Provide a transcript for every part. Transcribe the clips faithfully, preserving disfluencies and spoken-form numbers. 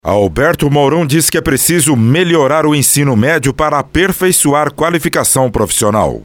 Alberto Mourão diz que é preciso melhorar o ensino médio para aperfeiçoar qualificação profissional.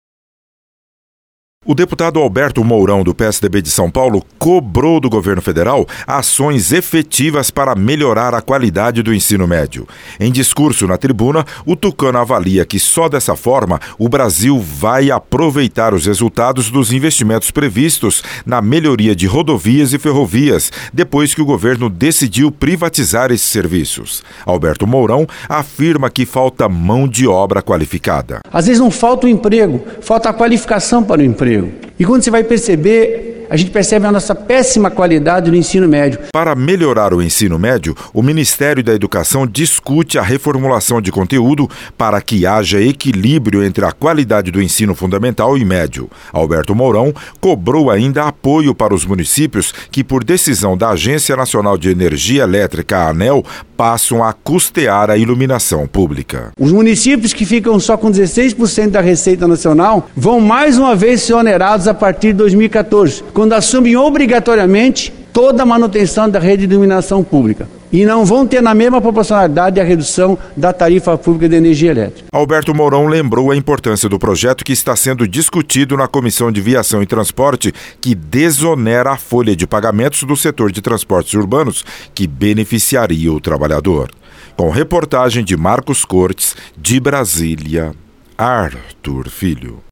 O deputado Alberto Mourão, do P S D B de São Paulo, cobrou do governo federal ações efetivas para melhorar a qualidade do ensino médio. Em discurso na tribuna, o tucano avalia que só dessa forma o Brasil vai aproveitar os resultados dos investimentos previstos na melhoria de rodovias e ferrovias, depois que o governo decidiu privatizar esses serviços. Alberto Mourão afirma que falta mão de obra qualificada. Às vezes não falta o emprego, falta a qualificação para o emprego. E quando você vai perceber, a gente percebe a nossa péssima qualidade do ensino médio. Para melhorar o ensino médio, o Ministério da Educação discute a reformulação de conteúdo para que haja equilíbrio entre a qualidade do ensino fundamental e médio. Alberto Mourão cobrou ainda apoio para os municípios que, por decisão da Agência Nacional de Energia Elétrica, a ANEEL, passam a custear a iluminação pública. Os municípios que ficam só com dezesseis por cento da Receita Nacional vão mais uma vez ser onerados a partir de dois mil e catorze, quando assumem obrigatoriamente toda a manutenção da rede de iluminação pública. E não vão ter na mesma proporcionalidade a redução da tarifa pública de energia elétrica. Alberto Mourão lembrou a importância do projeto que está sendo discutido na Comissão de Viação e Transporte, que desonera a folha de pagamentos do setor de transportes urbanos, que beneficiaria o trabalhador. Com reportagem de Marcos Cortes, de Brasília, Arthur Filho.